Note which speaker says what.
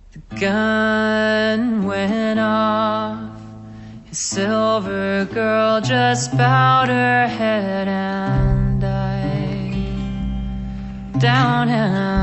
Speaker 1: The gun went off. His silver girl just bowed her head and died. Down and